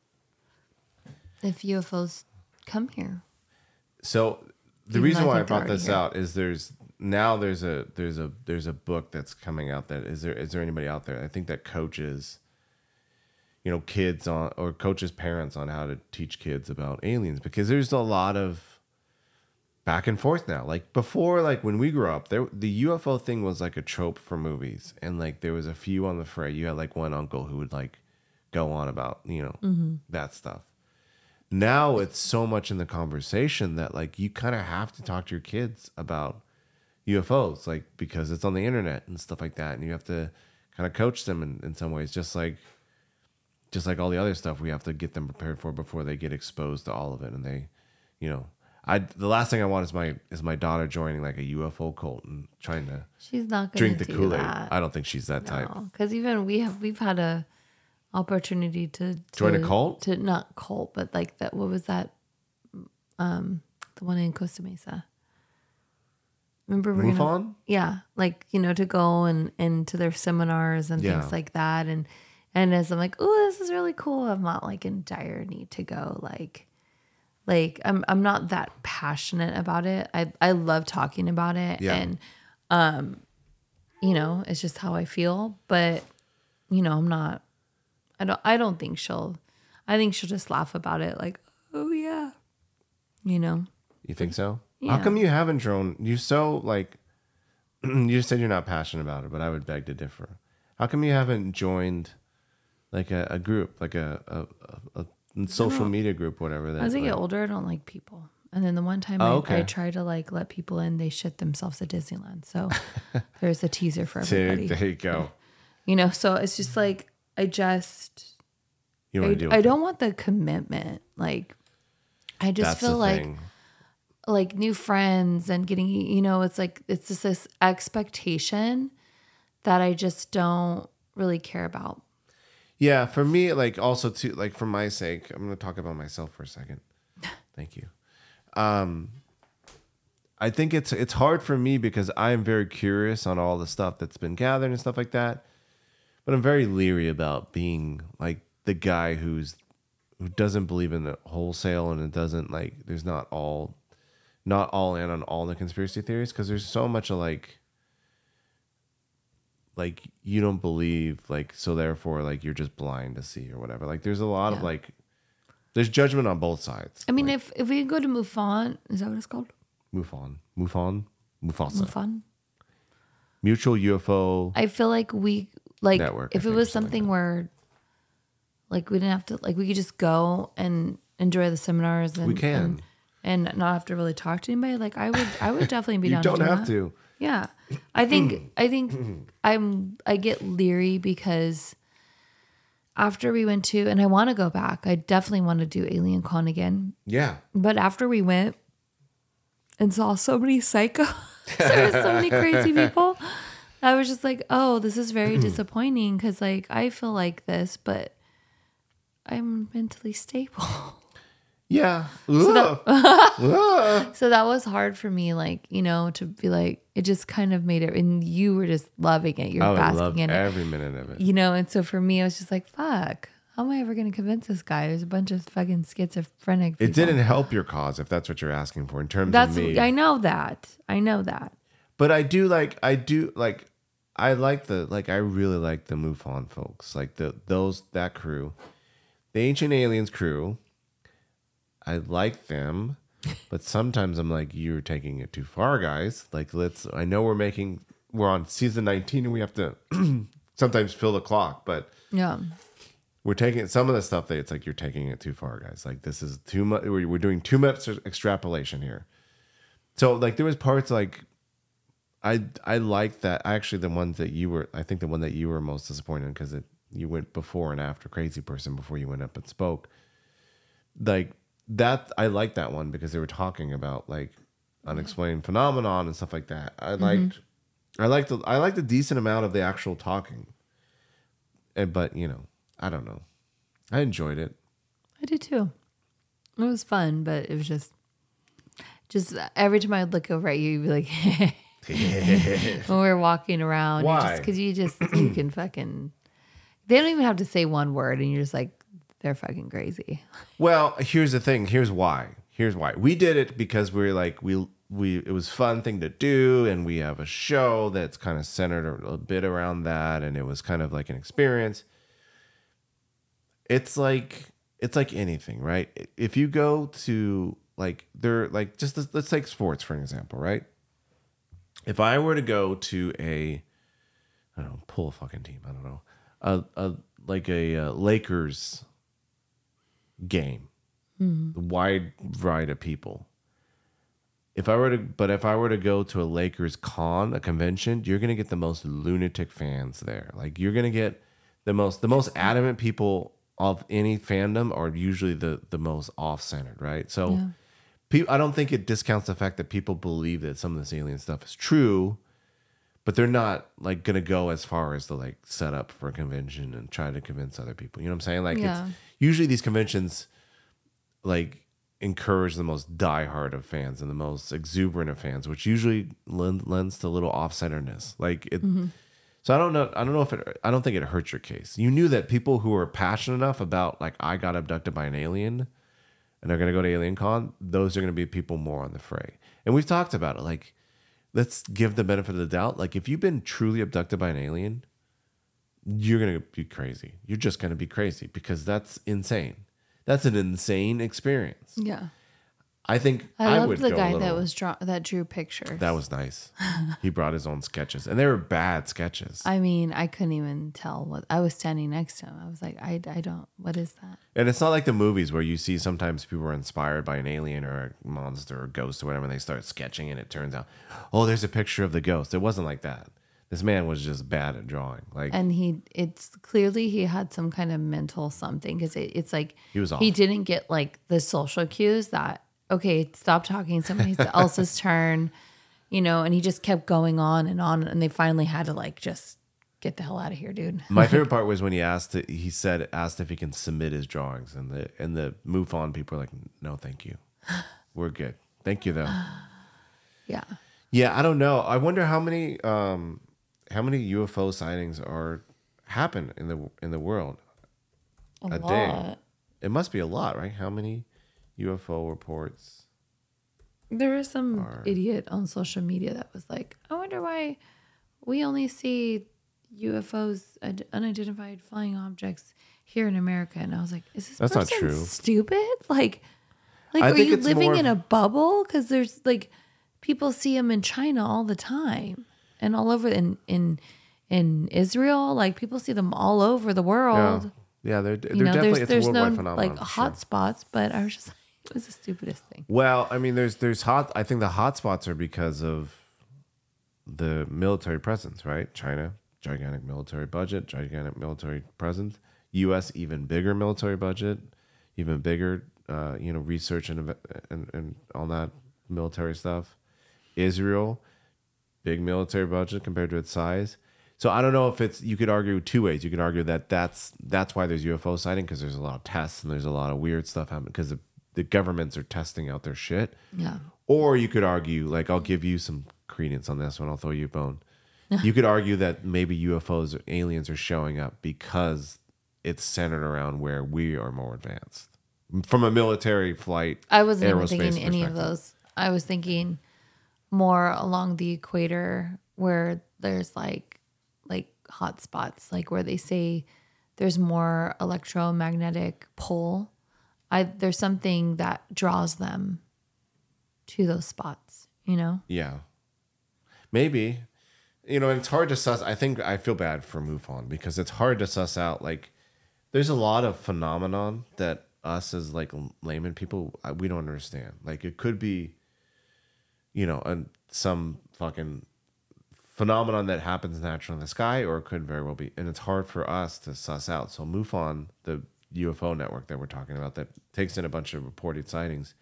if U F Os come here. So the Even reason though I why I think they're brought already this here. out is there's now there's a there's a there's a book that's coming out that is there is there anybody out there I think that coaches you know kids on or coaches parents on how to teach kids about aliens, because there's a lot of back and forth now. Like before, like when we grew up, there the U F O thing was like a trope for movies, and like there was a few on the fray. You had like one uncle who would like go on about you know Mm-hmm. that stuff. Now it's so much in the conversation that like you kind of have to talk to your kids about U F Os, like because it's on the internet and stuff like that, and you have to kind of coach them in, in some ways, just like just like all the other stuff we have to get them prepared for before they get exposed to all of it. And they, you know, I the last thing I want is my is my daughter joining like a U F O cult and trying to She's not going drink to the do Kool-Aid. that. I don't think she's that type. Because even we have we've had a opportunity to, to Join a cult? to not cult, but like that. What was that? Um, the one in Costa Mesa. Remember we're Move gonna, on? yeah, like you know to go and and to their seminars and Yeah. things like that, and and as I'm like, oh, this is really cool. I'm not like in dire need to go. Like, Like I'm I'm not that passionate about it. I I love talking about it Yeah. and um you know, it's just how I feel, but you know, I'm not I don't I don't think she'll I think she'll just laugh about it like, "Oh yeah." You know. You think so? Yeah. How come you haven't drawn? You so like you just said you're not passionate about it, but I would beg to differ. How come you haven't joined like a, a group, like a, a, a, a social media group, whatever that? As I like, get older, I don't like people. And then the one time Oh, I, okay. I try to like let people in, they shit themselves at Disneyland. So there's a teaser for Dude, everybody. there you go. You know, so it's just like I just You I, want to do? I don't want the commitment. Like I just That's feel the like thing. like new friends and getting, you know, it's like it's just this expectation that I just don't really care about. Yeah, for me, like also too, like for my sake, I'm gonna talk about myself for a second. Thank you. Um, I think it's it's hard for me because I am very curious on all the stuff that's been gathered and stuff like that. But I'm very leery about being like the guy who's who doesn't believe in the wholesale and it doesn't like there's not all not all in on all the conspiracy theories because there's so much of like like you don't believe like so therefore like you're just blind to see or whatever. Like there's a lot of Yeah. like there's judgment on both sides. I mean, Like, if if we go to MUFON, is that what it's called? MUFON, MUFON, Mufasa, MUFON. Mutual U F O. I feel like we like Network, I if it think, was or something something where like we didn't have to like we could just go and enjoy the seminars and We can. and, and not have to really talk to anybody. Like I would I would definitely be You down don't to do have that. to. Yeah. I think I think I'm I get leery because after we went to and I want to go back. I definitely want to do Alien Con again. Yeah. But after we went and saw so many psychos, there were so many crazy people. I was just like, oh, this is very disappointing because like I feel like this, but I'm mentally stable. Yeah. So Ugh. that, so that was hard for me, like, you know, to be like, it just kind of made it, and you were just loving it. You're I would basking love in it, every minute of it. you know? And so for me, I was just like, fuck, how am I ever going to convince this guy? There's a bunch of fucking schizophrenic people. It didn't help your cause if that's what you're asking for in terms That's, of me. I know that. I know that. But I do like I do like I like the like I really like the MUFON folks. Like the those that crew. The Ancient Aliens crew. I like them, but sometimes I'm like, you're taking it too far, guys. Like let's I know we're making we're on season nineteen and we have to sometimes fill the clock, but Yeah. we're taking some of the stuff that it's like you're taking it too far, guys. Like this is too much. We're, we're doing too much extrapolation here. So like there was parts like I I like that. Actually, the ones that you were, I think the one that you were most disappointed in because it you went before and after Crazy Person before you went up and spoke. Like that, I like that one because they were talking about like unexplained phenomenon and stuff like that. I liked, I liked, the, I liked a decent amount of the actual talking. And but you know, I don't know. I enjoyed it. I did too. It was fun, but it was just, just every time I'd look over at you, you'd be like, when we were walking around, Why? because you just you can fucking. They don't even have to say one word, and you're just like, they're fucking crazy. Well, here's the thing. Here's why. Here's why. We did it because we were like we we it was a fun thing to do, and we have a show that's kind of centered a, a bit around that, and it was kind of like an experience. It's like it's like anything, right? If you go to like they're like just let's, let's take sports for an example, right? If I were to go to a I don't know, pull a fucking team, I don't know, a a like a, uh Lakers game, mm-hmm. wide variety of people. If I were to, but if I were to go to a Lakers con, a convention, you're gonna get the most lunatic fans there. Like you're gonna get the most, the most adamant people of any fandom are usually the the most off-centered, right? So, Yeah. pe- I don't think it discounts the fact that people believe that some of this alien stuff is true, but they're not like gonna go as far as to like set up for a convention and try to convince other people. You know what I'm saying? Like Yeah. it's usually these conventions like encourage the most diehard of fans and the most exuberant of fans, which usually lend, lends to a little off-centeredness. Like it. Mm-hmm. So I don't know. I don't know if it. I don't think it hurts your case. You knew that people who are passionate enough about like I got abducted by an alien, and are going to go to Alien Con, those are going to be people more on the fray. And we've talked about it. Like, let's give the benefit of the doubt. Like, if you've been truly abducted by an alien, you're going to be crazy. You're just going to be crazy because that's insane. That's an insane experience. Yeah. I think I, I love would the go guy a little, that was draw that drew pictures. That was nice. He brought his own sketches, and they were bad sketches. I mean, I couldn't even tell what I was standing next to him. I was like, I, I don't. What is that? And it's not like the movies where you see sometimes people are inspired by an alien or a monster or a ghost or whatever, and they start sketching, and it turns out, oh, there's a picture of the ghost. It wasn't like that. This man was just bad at drawing. Like, and he, it's clearly he had some kind of mental something because it, it's like he was off. He didn't get like the social cues that. Okay, stop talking. Somebody else's turn, you know, and he just kept going on and on. And they finally had to like, just get the hell out of here, dude. My favorite part was when he asked, he said, asked if he can submit his drawings. And the, and the MUFON people are like, no, thank you. We're good. Thank you though. Yeah. Yeah. I don't know. I wonder how many, um, how many U F O sightings are happen in the, in the world A, a lot. day. It must be a lot, right? How many U F O reports? There was some are... idiot on social media that was like, I wonder why we only see U F Os, unidentified flying objects here in America. And I was like, is this That's not person true. stupid? Like, like I are think you it's living more... in a bubble? Because there's like, people see them in China all the time and all over in, in, in Israel. Like people see them all over the world. Yeah. Yeah, they're, they're you know, definitely there's, it's there's a no worldwide phenomenon. like for hot sure. spots, but I was just like, it was the stupidest thing. Well, I mean, there's there's hot. I think the hot spots are because of the military presence, right? China, gigantic military budget, gigantic military presence. U S even bigger military budget, even bigger, uh, you know, research and, and and all that military stuff. Israel, big military budget compared to its size. So I don't know if it's, you could argue two ways. You could argue that that's that's why there's U F O sighting, because there's a lot of tests and there's a lot of weird stuff happening because the, the governments are testing out their shit. Yeah. Or you could argue, like, I'll give you some credence on this one. I'll throw you a bone. You could argue that maybe U F Os or aliens are showing up because it's centered around where we are more advanced. From a military flight, I wasn't even aerospace thinking any of perspective. those. I was thinking more along the equator where there's like like hot spots, like where they say there's more electromagnetic pull. I there's something that draws them to those spots, you know? Yeah. Maybe. You know, and it's hard to suss. I think I feel bad for MUFON because it's hard to suss out. Like, there's a lot of phenomenon that us as like layman people, uh, we don't understand. Like, it could be, you know, a, some fucking phenomenon that happens naturally in the sky, or it could very well be, and it's hard for us to suss out. So MUFON, the U F O network that we're talking about, that takes in a bunch of reported sightings,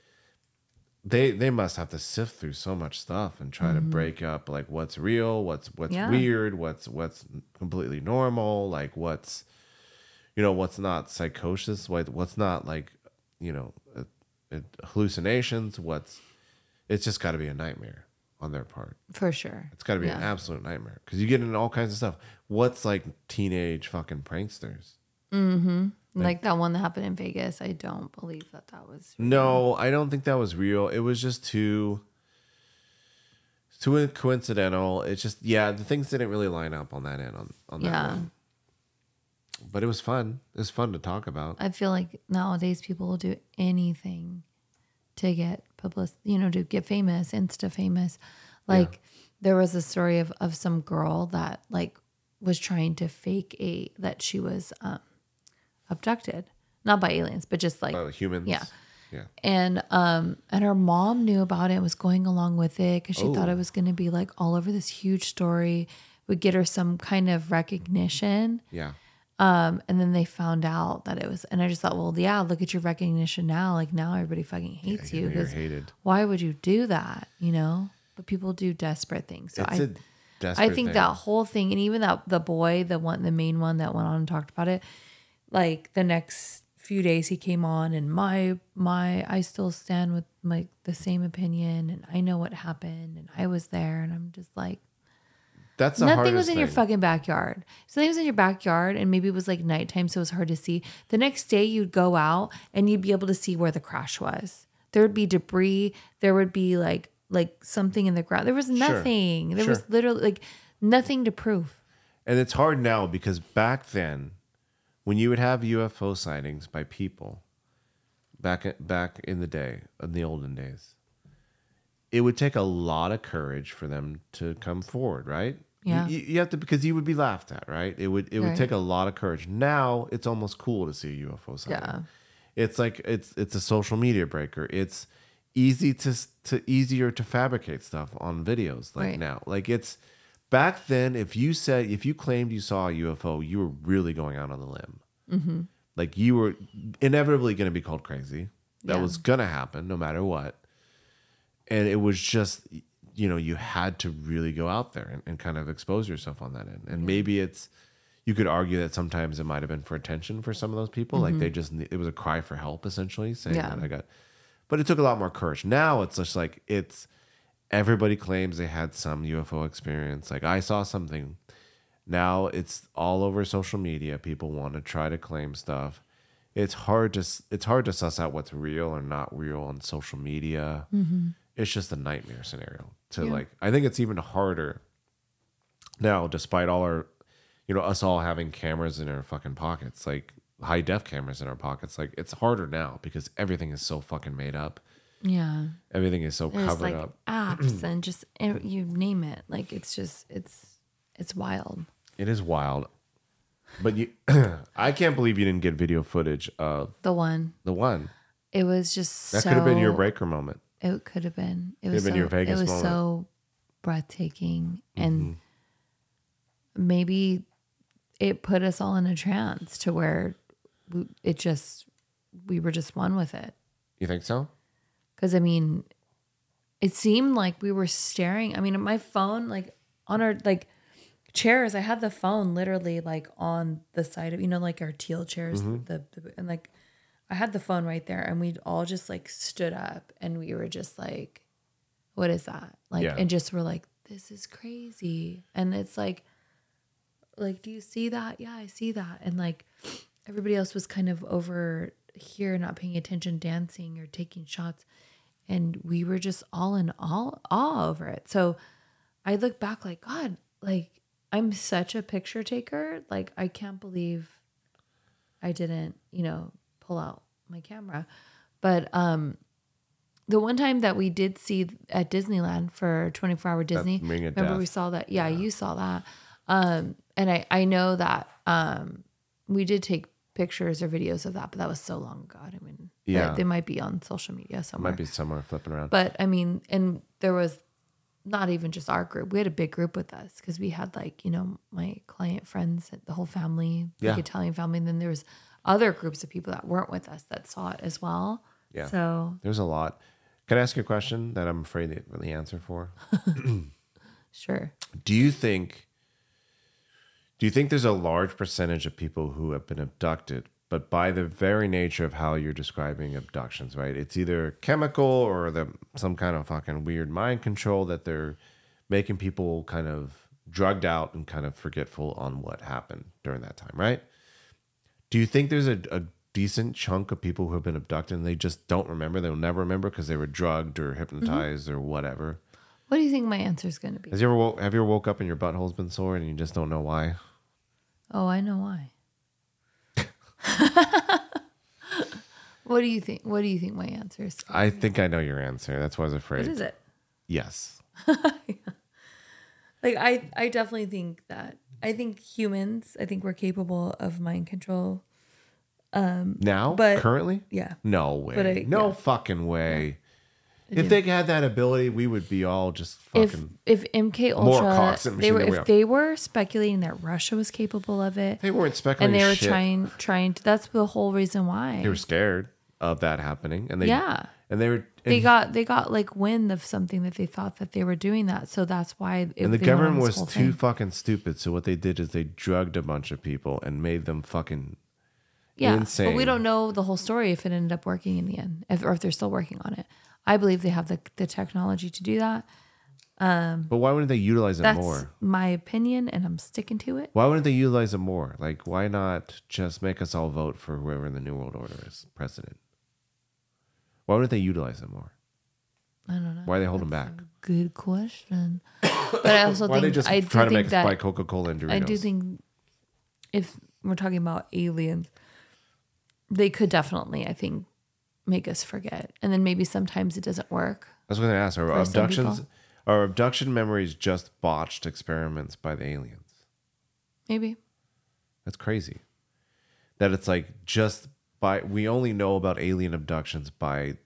they they must have to sift through so much stuff and try mm-hmm. to break up like what's real, what's what's yeah. weird, what's what's completely normal, like what's, you know, what's not psychosis, what what's not like, you know, uh, uh, hallucinations, what's, it's just got to be a nightmare on their part. For sure. It's got to be yeah. an absolute nightmare because you get into all kinds of stuff. What's like teenage fucking pranksters? Mm-hmm. Like, like that one that happened in Vegas. I don't believe that that was real. No, I don't think that was real. It was just too, too coincidental. It's just, yeah, the things didn't really line up on that end, on, on that yeah. one. But it was fun. It was fun to talk about. I feel like nowadays people will do anything to get publicity, you know, to get famous, Insta famous. Like yeah. there was a story of, of some girl that like was trying to fake a, that she was um, abducted, not by aliens, but just like uh, humans. Yeah. Yeah. And, um, and her mom knew about it and was going along with it because she oh. thought it was going to be like all over this huge story, would get her some kind of recognition. Yeah. Um, and then they found out that it was, and I just thought, well, yeah, look at your recognition now. Like now everybody fucking hates yeah, you. You're hated. Why would you do that? You know, but people do desperate things. So it's I, a desperate I think thing. that whole thing, and even that the boy, the one, the main one that went on and talked about it, like the next few days he came on and my, my, I still stand with like the same opinion and I know what happened and I was there and I'm just like, That's the Nothing hardest was in thing. your fucking backyard. Something was in your backyard, and maybe it was like nighttime, so it was hard to see. The next day, you'd go out and you'd be able to see where the crash was. There would be debris. There would be like like something in the ground. There was nothing. There Sure. was literally like nothing to prove. And it's hard now because back then, when you would have U F O sightings by people, back at, back in the day, in the olden days, it would take a lot of courage for them to come forward, right? Yeah. You, you have to, because you would be laughed at, right? It would it would Right. take a lot of courage. Now it's almost cool to see a U F O sighting. Yeah. It's like it's it's a social media breaker. It's easy to to easier to fabricate stuff on videos like Right. now. Like it's back then. If you said if you claimed you saw a U F O, you were really going out on the limb. Mm-hmm. Like you were inevitably going to be called crazy. That Yeah. was going to happen no matter what. And it was just, you know, you had to really go out there and, and kind of expose yourself on that end. And maybe it's, you could argue that sometimes it might have been for attention for some of those people. Like they just, it was a cry for help essentially saying Yeah. that I got, but it took a lot more courage. Now it's just like, it's, everybody claims they had some U F O experience. Like I saw something. Now it's all over social media. People want to try to claim stuff. It's hard to, it's hard to suss out what's real or not real on social media. Mm-hmm. It's just a nightmare scenario to Yeah. like, I think it's even harder now, despite all our, you know, us all having cameras in our fucking pockets, like high def cameras in our pockets. Like it's harder now because everything is so fucking made up. Yeah. Everything is so There's covered like up. apps and just eh, you name it. Like it's just it's it's wild. It is wild. But you, I can't believe you didn't get video footage of The one. the one. It was just That so, could have been your breaker moment. It could have been. It Could was have been so, your Vegas It was moment. so breathtaking, and Mm-hmm. maybe it put us all in a trance to where we, it just we were just one with it. You think so? Because I mean, it seemed like we were staring. I mean, my phone, like on our like chairs, I had the phone literally like on the side of, you know, like our teal chairs, the, the and like I had the phone right there, and we all just like stood up, and we were just like, "What is that?" Like, Yeah. and just were like, "This is crazy," and it's like, like, do you see that? Yeah, I see that, and like everybody else was kind of over here, not paying attention, dancing or taking shots. And we were just all in all awe over it. So I look back like, God, like I'm such a picture taker. Like I can't believe I didn't, you know, pull out my camera. But um the one time that we did see at Disneyland for twenty-four hour Disney, Ring of remember Death. we saw that? Yeah, you saw that. Um, and I, I know that um we did take pictures or videos of that, but that was so long ago. I mean, Yeah. they, they might be on social media somewhere. Might be somewhere flipping around. But I mean, and there was not even just our group. We had a big group with us because we had like, you know, my client friends, the whole family, Yeah. like Italian family. And then there was other groups of people that weren't with us that saw it as well. Yeah. So There's a lot. Can I ask you a question that I'm afraid of the answer for? sure. Do you think do you think there's a large percentage of people who have been abducted, but by the very nature of how you're describing abductions, right? It's either chemical or the some kind of fucking weird mind control that they're making people kind of drugged out and kind of forgetful on what happened during that time, right? Do you think there's a, a decent chunk of people who have been abducted and they just don't remember? They'll never remember because they were drugged or hypnotized or whatever. What do you think my answer is going to be? Has you ever woke, have you ever woke up and your butthole's been sore and you just don't know why? Oh, I know why. What do you think? What do you think my answer is? I think I know your answer. That's why I was afraid. What is it? Yes. Like I, I definitely think that I think humans, I think we're capable of mind control. Now? But- Currently? Yeah. No way. But I- no yeah. fucking way. I If do. they had that ability, we would be all just if fucking. if M K more Ultra, cocks in the they machine were than we if are. they were speculating that Russia was capable of it, They weren't speculating and they were shit. trying trying to. That's the whole reason why. They were scared of that happening, and they Yeah. and they were They and, got they got like wind of something that they thought that they were doing that, so that's why. It, and the they went on government this was whole too thing. fucking stupid. So what they did is they drugged a bunch of people and made them fucking yeah, insane. but we don't know the whole story if it ended up working in the end, if, or if they're still working on it. I believe they have the the technology to do that. Um, but why wouldn't they utilize it that's more? my opinion, and I'm sticking to it. Why wouldn't they utilize it more? Like, why not just make us all vote for whoever in the New World Order is president? Why wouldn't they utilize it more? I don't know. Why are they holding back? Good question. But I also Why are think they just I do trying to think make that us buy Coca-Cola and Doritos? I do think if we're talking about aliens, they could definitely, I think, make us forget. And then maybe sometimes it doesn't work. I was going to ask, are for some abductions, people. are abduction memories just botched experiments by the aliens? Maybe. That's crazy. That it's like just by, we only know about alien abductions by,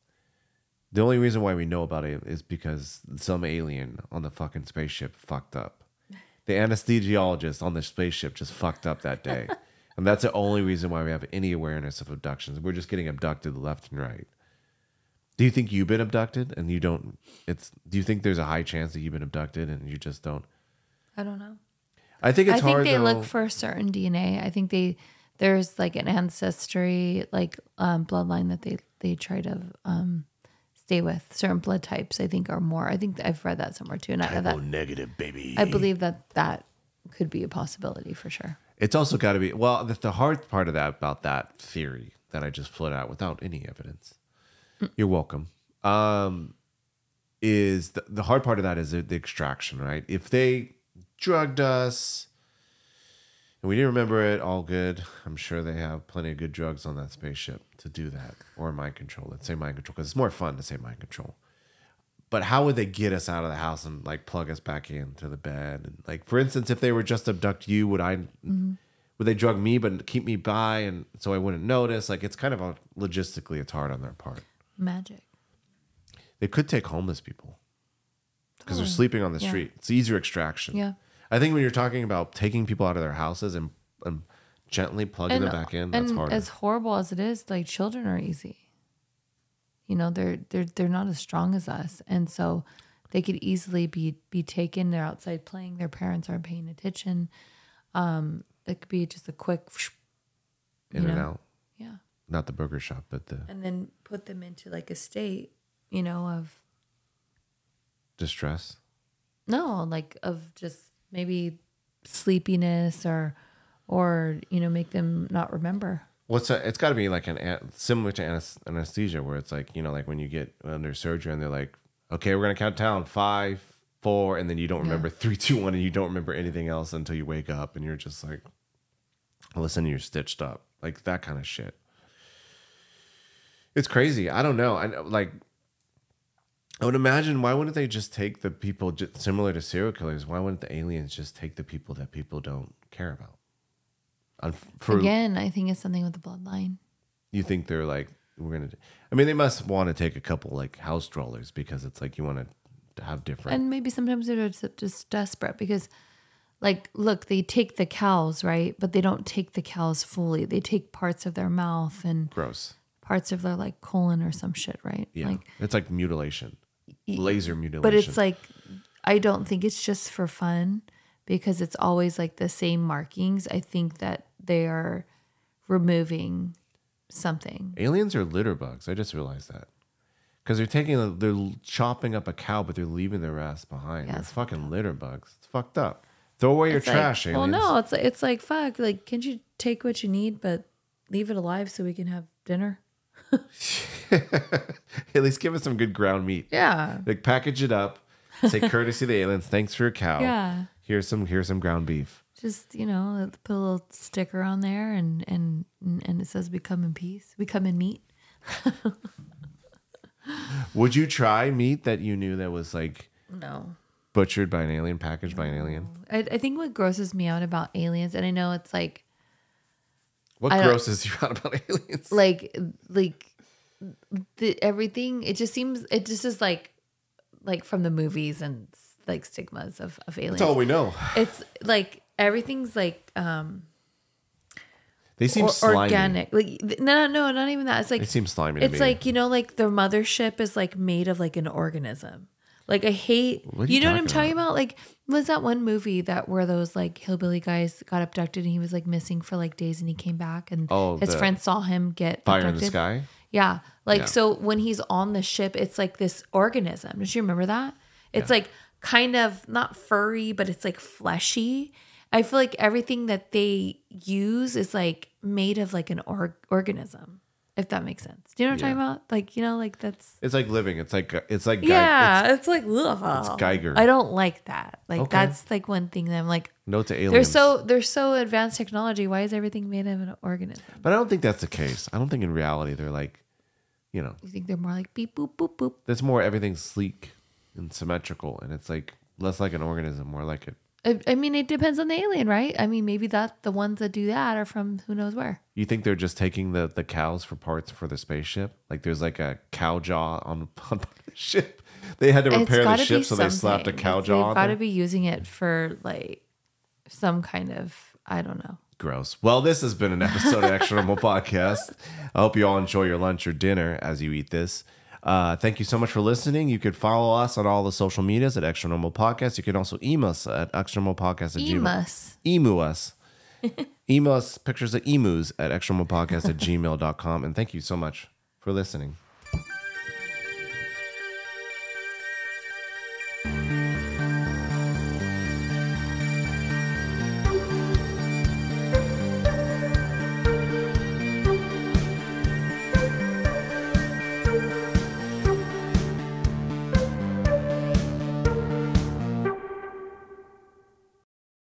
the only reason why we know about it is because some alien on the fucking spaceship fucked up. The anesthesiologist on the spaceship just fucked up that day. And that's the only reason why we have any awareness of abductions. We're just getting abducted left and right. Do you think you've been abducted and you don't, it's, do you think there's a high chance that you've been abducted and you just don't? I don't know. I think it's I think hard they though. look for certain D N A. I think they, there's like an ancestry, like um, bloodline that they, they try to um, stay with. Certain blood types, I think, are more. I think I've read that somewhere too. And I, that, negative, baby. I believe that that could be a possibility for sure. It's also got to be, well, the, the hard part of that, about that theory that I just floated out without any evidence, mm. you're welcome, um, is the, the hard part of that is the, the extraction, right? If they drugged us and we didn't remember it, all good. I'm sure they have plenty of good drugs on that spaceship to do that. Or mind control. Let's say mind control, because it's more fun to say mind control. But how would they get us out of the house and like plug us back into the bed? And like, for instance, if they were just abduct you, would I, mm-hmm. would they drug me but keep me by, and so I wouldn't notice? Like, it's kind of a logistically, it's hard on their part. Magic. They could take homeless people because oh, they're sleeping on the yeah. street. It's easier extraction. Yeah. I think when you're talking about taking people out of their houses and, and gently plugging and, them back in, that's and hard. As horrible as it is, like children are easy. You know, they're they're they're not as strong as us, and so they could easily be be taken. They're outside playing. Their parents aren't paying attention. Um, it could be just a quick in and know? out. Yeah, not the burger shop, but the and then put them into like a state, you know, of distress. No, like of just maybe sleepiness or or you know, make them not remember. What's well, it's got to be like an similar to anesthesia, where it's like, you know, like when you get under surgery and they're like, okay, we're gonna count down five, four, and then you don't remember yeah. three, two, one, and you don't remember anything else until you wake up, and you're just like, all of a sudden you're stitched up, like that kind of shit. It's crazy. I don't know. I like. I would imagine, why wouldn't they just take the people just similar to serial killers? Why wouldn't the aliens just take the people that people don't care about? For, Again, I think it's something with the bloodline. You think they're like, we're going to, I mean, they must want to take a couple like house dwellers, because it's like you want to have different. And maybe sometimes they're just desperate because, like, look, they take the cows, right? But they don't take the cows fully. They take parts of their mouth and gross parts of their like colon or some shit, right? Yeah. Like, it's like mutilation, laser mutilation. But it's like, I don't think it's just for fun, because it's always like the same markings. I think that they are removing something. Aliens are litter bugs. I just realized that. Because they're taking, a, they're chopping up a cow, but they're leaving their ass behind. Yeah, they're fucking litter bugs. It's fucked up. Throw away your it's trash, like, aliens. Well, no, it's, it's like, fuck. Like, can't you take what you need, but leave it alive so we can have dinner? At least give us some good ground meat. Yeah. Like, package it up. Say, courtesy of the aliens, thanks for a cow. Yeah. Here's some here's some ground beef. Just, you know, put a little sticker on there, and and and it says, "We come in peace. We come in meat." Would you try meat that you knew that was like no butchered by an alien, packaged no. by an alien? I, I think what grosses me out about aliens, and I know it's like, what grosses you out about aliens? Like, like the everything. It just seems. It just is like, like from the movies and like stigmas of of aliens. That's all we know. It's like everything's like um they seem or, slimy. Organic. Like no no not even that. It's like they seem slimy to it's me. like, you know, like their mothership is like made of like an organism. Like I hate what you, you know what I'm about? talking about? Like, was that one movie that where those like hillbilly guys got abducted and he was like missing for like days and he came back and oh, his friends saw him get Fire abducted? in the Sky? Yeah. Like yeah. So when he's on the ship, it's like this organism. Don't you remember that? It's yeah. like kind of not furry, but it's like fleshy. I feel like everything that they use is like made of like an org- organism, if that makes sense. Do you know what I'm Yeah. talking about? Like, you know, like that's It's like living. It's like it's like Ge- yeah, It's it's, like ugh. it's Geiger. I don't like that. Like Okay. that's like one thing that I'm like, no to they're aliens. so they're so advanced technology. Why is everything made of an organism? But I don't think that's the case. I don't think in reality they're like, you know, You think they're more like beep boop boop boop? there's more everything's sleek and symmetrical, and it's like less like an organism, more like it. I, I mean, it depends on the alien, right? I mean, maybe that the ones that do that are from who knows where. You think they're just taking the, the cows for parts for the spaceship? Like there's like a cow jaw on, on the ship. They had to repair the gotta ship, be so they slapped a something. cow It's- jaw They've on got to there. be using it for like some kind of, I don't know. Gross. Well, this has been an episode of Extra Normal Podcast. I hope you all enjoy your lunch or dinner as you eat this. Uh, thank you so much for listening. You could follow us on all the social medias at Extra Normal Podcast. You can also email us at extra normal podcast at gmail. Emus. Emu us. Email us pictures of emus at extra normal podcast at gmail dot com. And thank you so much for listening.